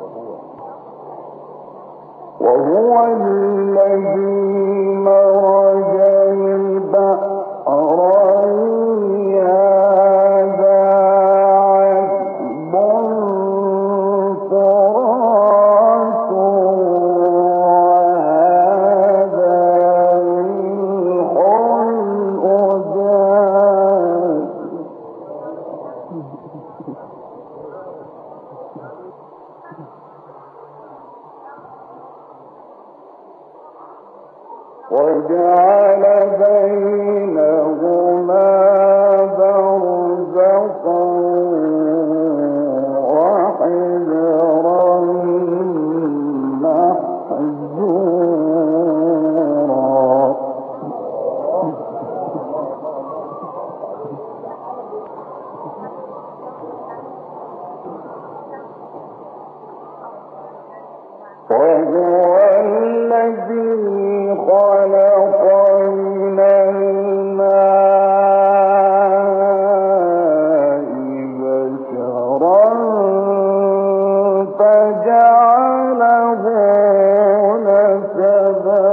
وهو الذي مرج البحرين هذا عذب فرات وهذا ملح أجاج وجعل بينهما برزخا وحجرا محجورا وهو الذي خلق من الماء بشرا فجعله نسبا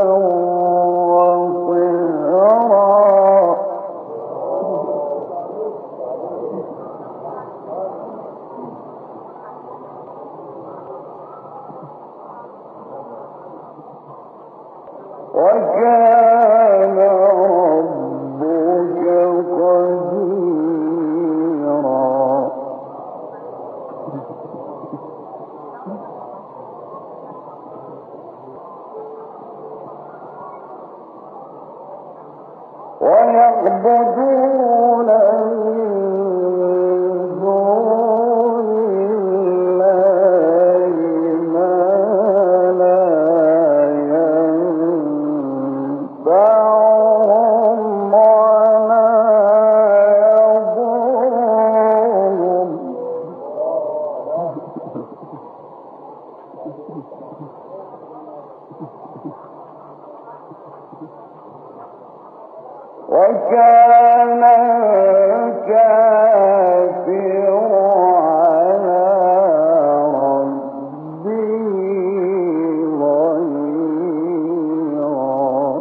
وصهرا وكان ربك قديرا ويعبدون من دون الله ما لا ينفعهم ولا يضرهم وكان الكافر على ربه ظهيرا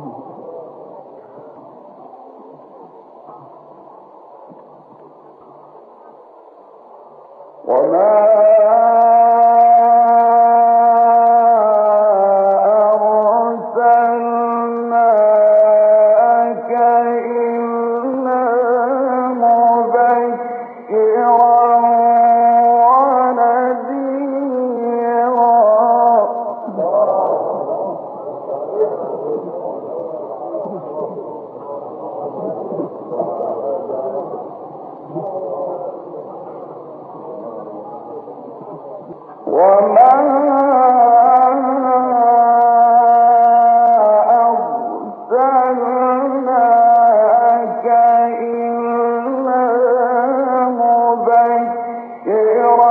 وما أرسلناك إلا مبشرا ونذيرا وما أرسلناك إلا مبشرا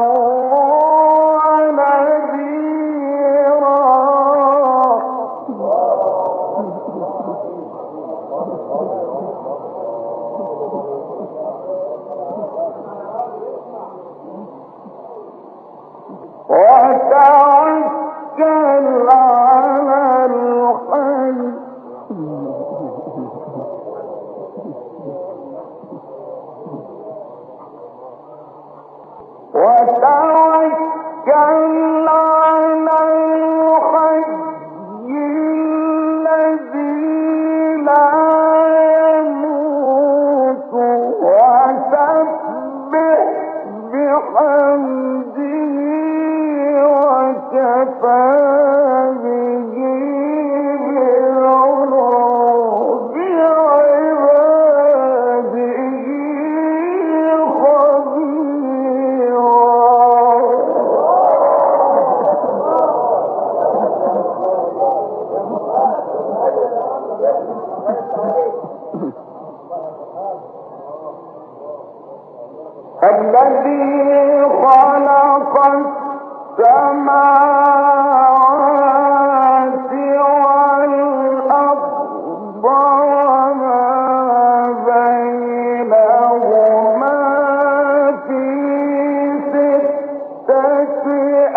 وتوكل على الحي وتوكل على الحي الذي لا يموت وسبح بحمده وكفى به بالذنوب عباده الذي خلق السماوات والأرض وما بينهما في ستة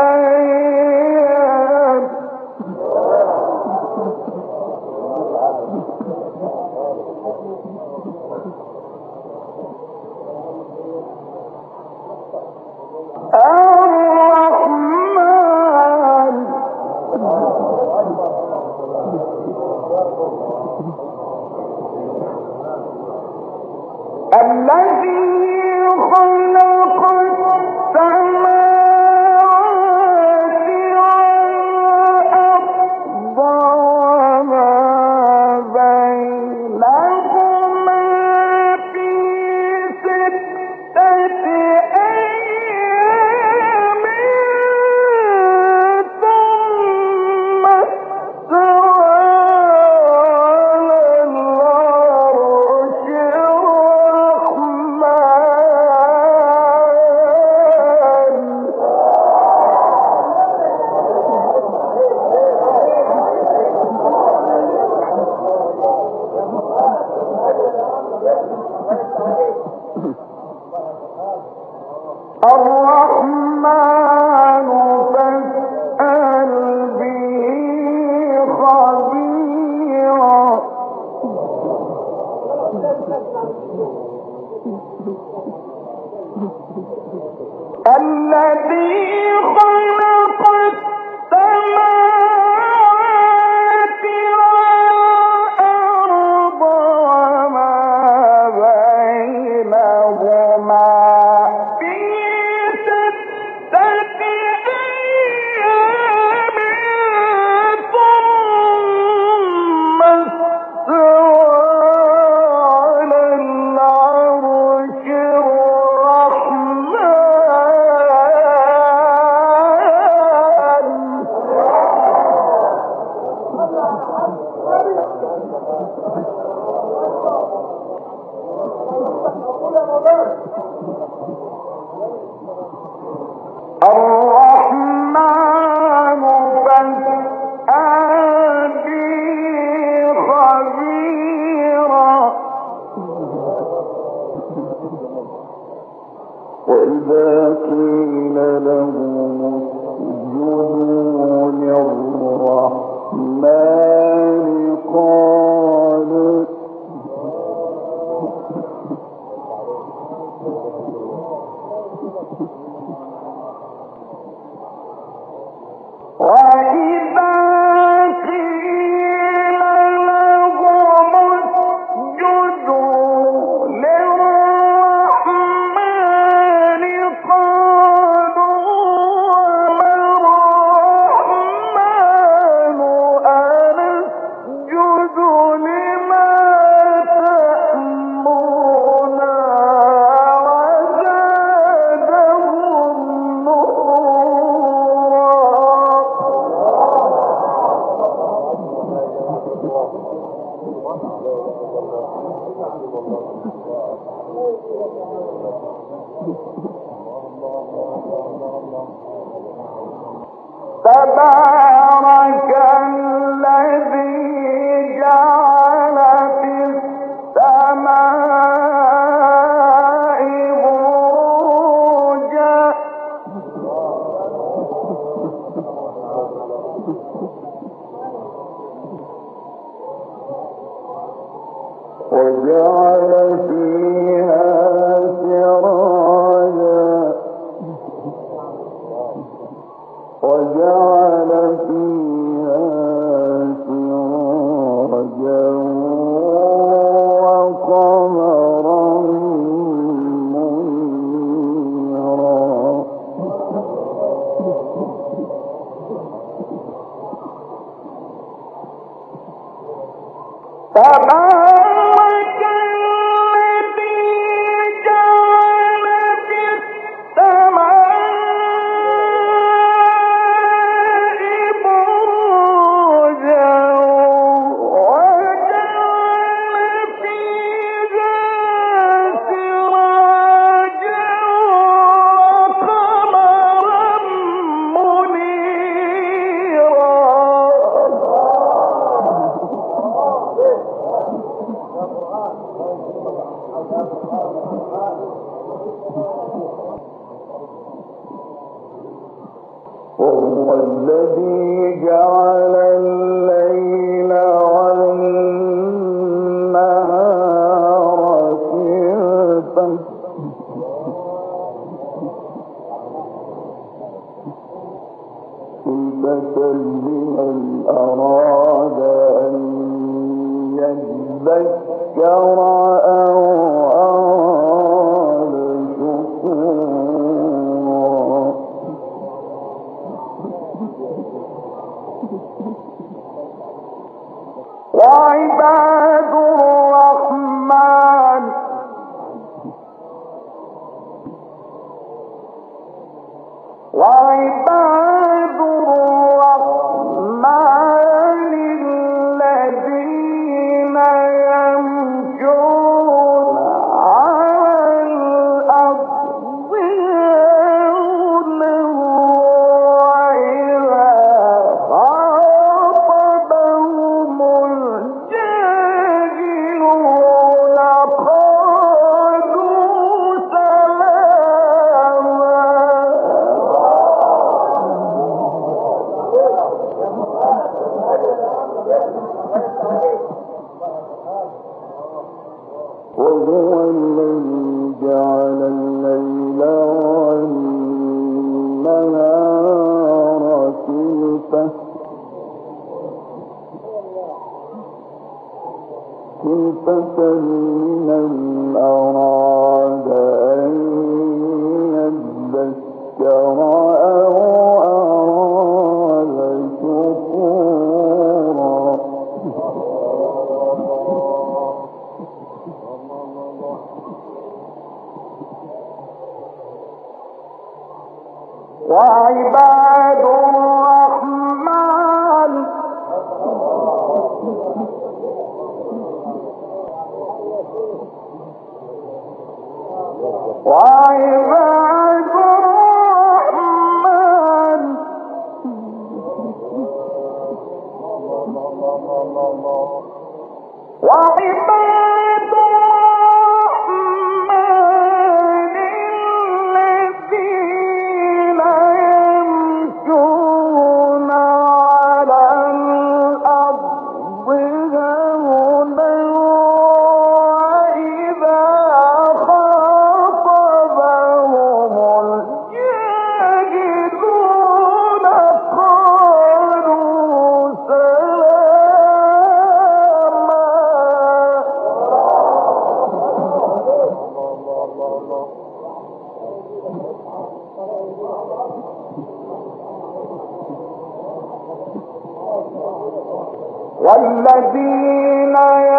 والذين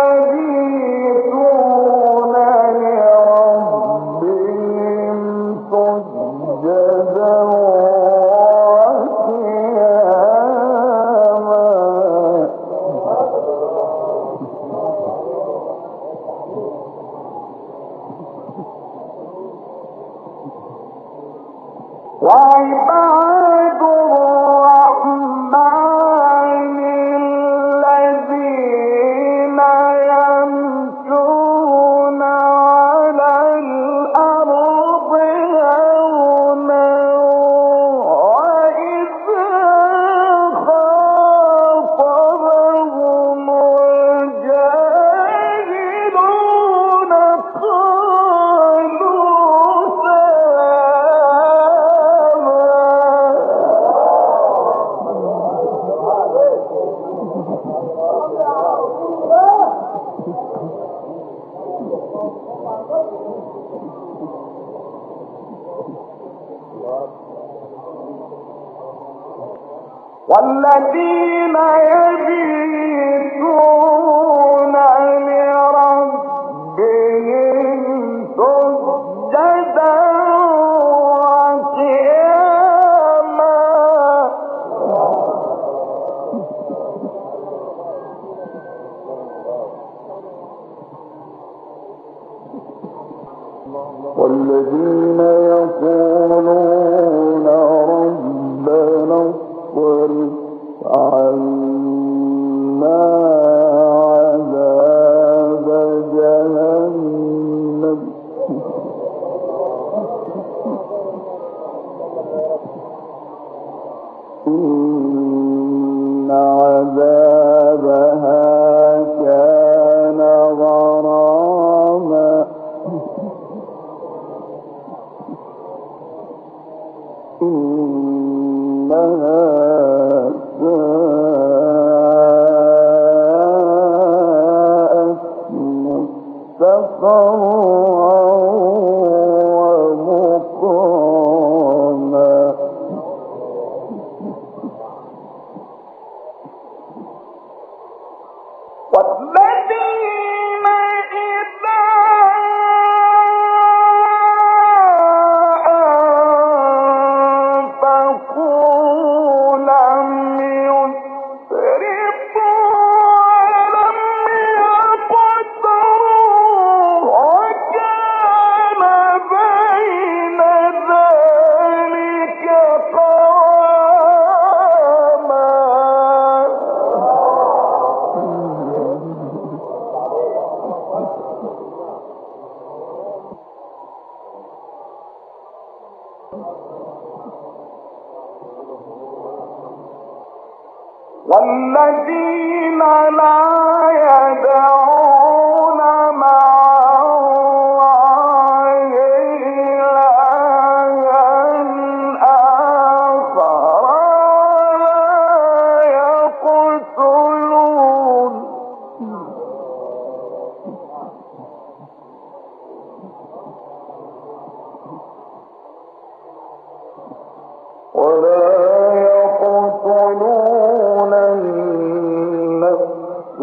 يبيتون لربهم سجدا وعباد الرحمن الذين يمشون على الأرض هونا وإذا خاطبهم الجاهلون قالوا والذين يبيتون لربهم سجدا وقياما والذين يقولون ربنا اصرف عنا عذاب جهنم إن عذابها كان غراما إنها ساءت مستقرا ومقاما والذين إذا أنفقوا لم يسرفوا ولم يقتروا وكان بين ذلك قواما والذين لا يدعون مع الله إلها آخر ولا يقتلون النفس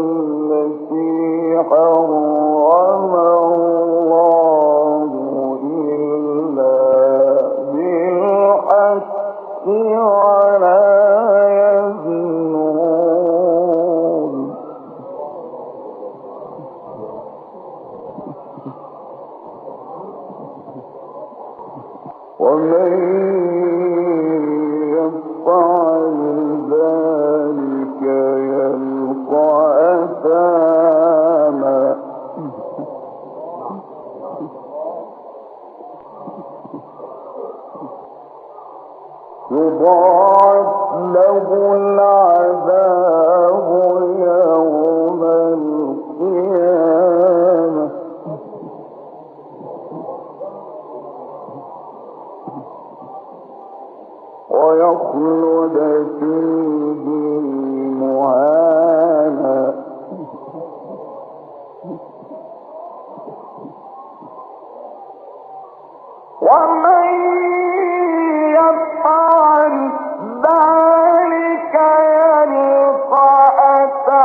التي حرم الله إلا بالحق ولا يزنون ومن يفعل ذلك يلقى أثاما يضاعف له العذاب يوم القيامة ويخلد فيه مهانا ومن يفعل ذلك يلقى أثاما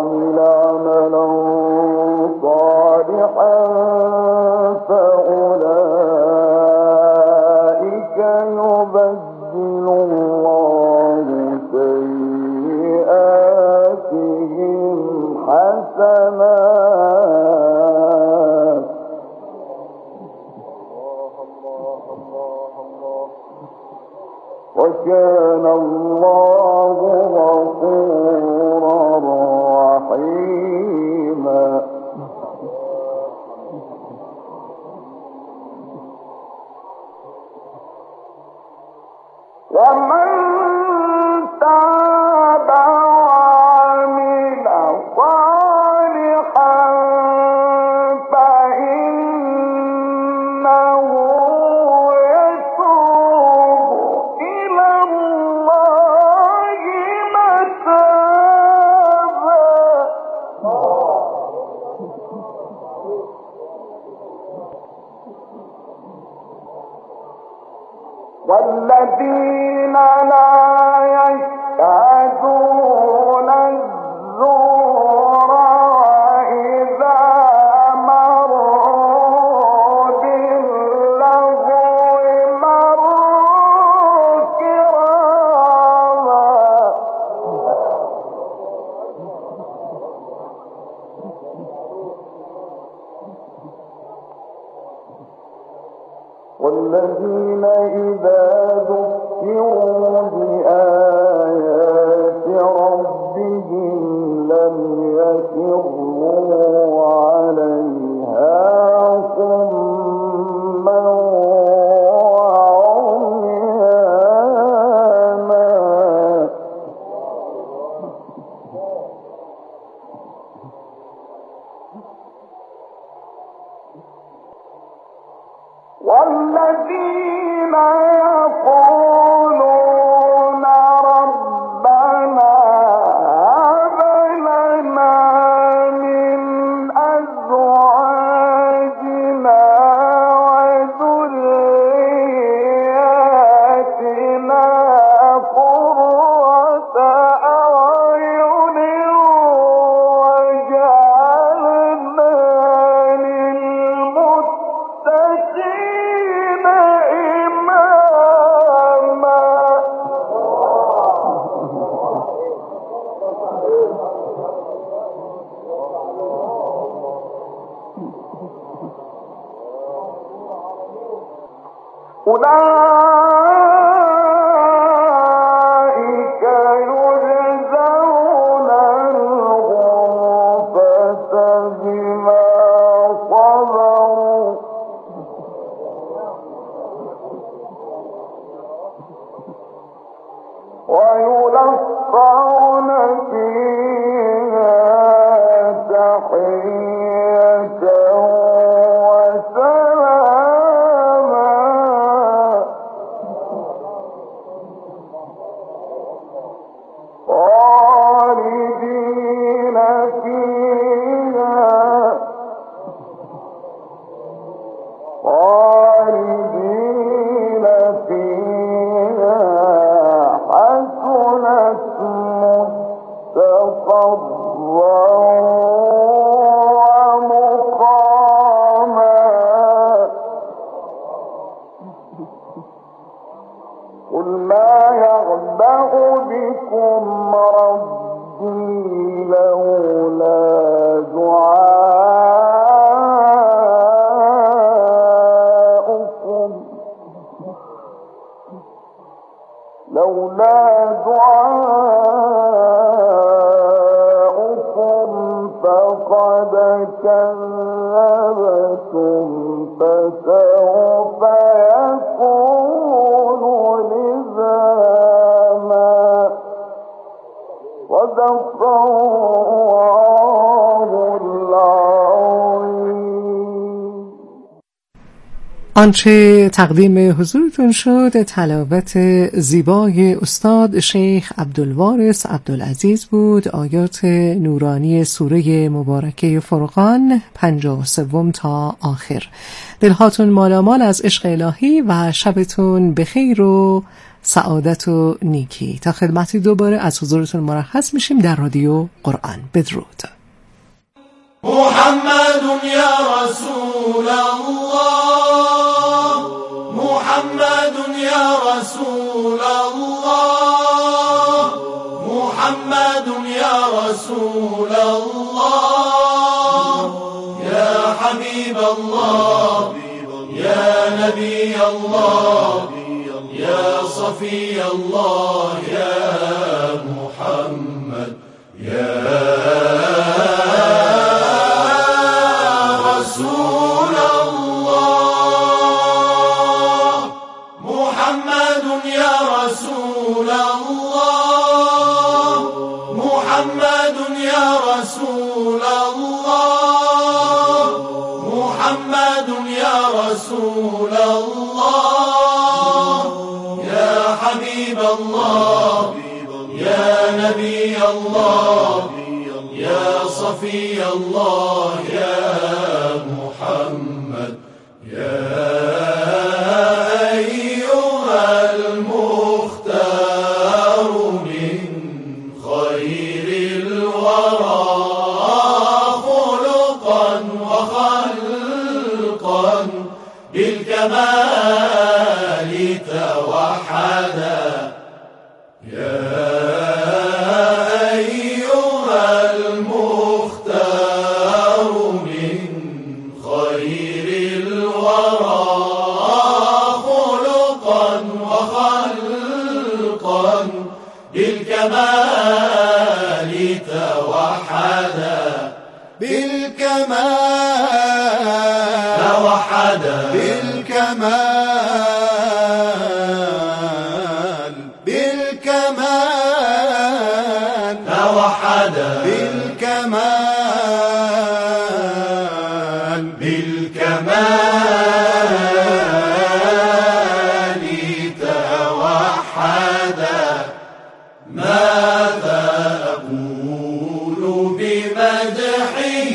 وعمل عملا صالحا فأولئك يبدل الله سيئاتهم حسنات وكان الله غفورا رحيما. ومن تاب وعمل صالحا فإنه يتوب إلى الله متابا. والذين لا يشهدون الزور وإذا مروا باللغو مروا كراما. والذين إذا ذكروا بآيات ربهم لم يخروا عليها صما وعميانا. والذين يقولون ربنا هب لنا من أزواجنا وذرياتنا قرة أعين واجعلنا للمتقين إماما. أولئك يجزون الغرفة بما صبروا ويلقون فيها تحية وسلاما. خالدين فيها حسنت مستقرا ومقاما. قل ما يعبأ بكم ربي لولا دعاؤكم فقد كذبتم فسوف يكون لزاما. صدق الله العظيم. آنچه تقدیم حضورتون شد تلاوت زیبای استاد شیخ عبدالوارث عبدالعزیز بود. آیات نورانی سوره مبارکه فرقان 53 تا آخر. دلهاتون مالامال از عشق الهی و شبتون بخیر و سعادت و نیکی. تا خدمتی دوباره از حضورتون مرخص میشیم در رادیو قرآن. بدرود. محمد یا رسول الله، محمد یا رسول الله، محمد یا رسول الله، یا حبیب الله، یا نبی الله، یا صفی الله، یا محمد، یا رسول الله، محمد يا رسول الله، محمد يا رسول الله، محمد يا رسول الله، يا حبيب الله، يا نبي الله، يا صفي الله، يا محمد، يا أيها المختار من خير الورى خلقا وخلقا بالكمال توحدا، يا بالكمال توحدا، بالكمال توحدا، بالكمال، بالكمال توحدا، بالكمال، بالكمال توحدا. ماذا أقول بمدحه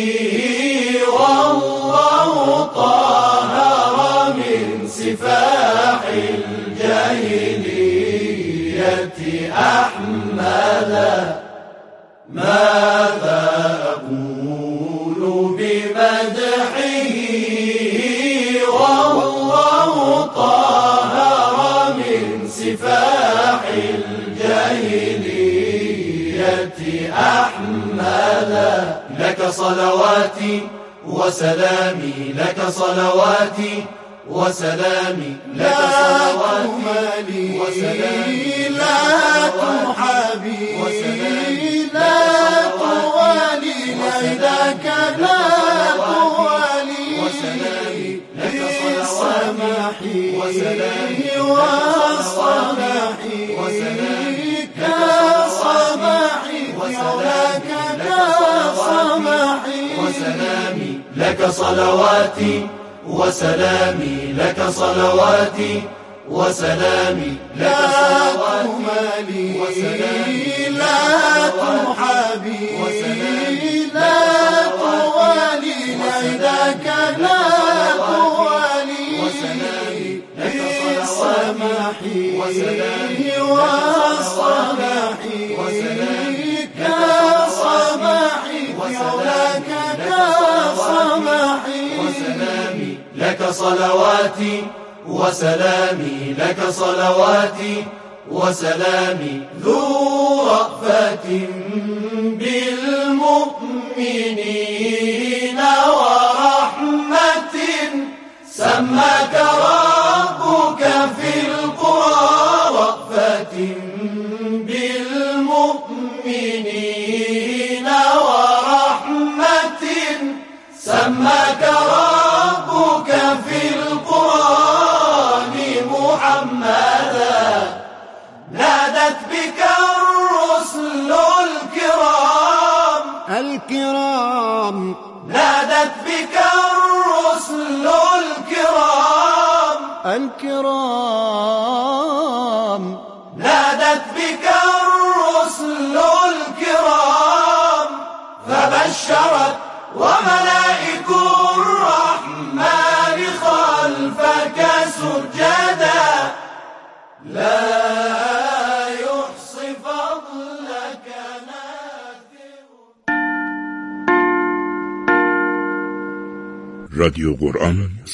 والله طهر من سفاح الجاهلية أحمدا، ماذا أقول بمدحه والله طهر من سفاح الجاهلية أحمدا. لك صلواتي وسلامي، لك صلواتي وسلامي، لك صلواتي وسلامي، لا تحابي لا توالي لذاك لا توالي وسلامي، لك صلواتي وسلامي وصلاحي وسلامي كصباحي وسلامي، وسلامي لك صلواتي وسلامي، لك صلواتي وسلامي، لك صلواتي وسلامي، لا تحابي لا توالي لذاك لا توالي وسلامي، لك صلواتي وسلامي وصلاحي وسلامي كصباحي وسلامي كصباحي وسلامي، لك صلواتي وسلامي، لك صلواتي وسلامي، ذو رأفة بالمؤمنين ورحمة سماك ربك في القرى، رأفة بالمؤمنين ورحمة سماك ربك في القرآن محمدا، نادت بك الرسل الكرام، نادت بك الرسل الكرام، الكرام. نادت بك الرسل الكرام فبشرت وملائك الرحمن خلفك سجدا لا يحصي فضلك ناثر. راديو قرآن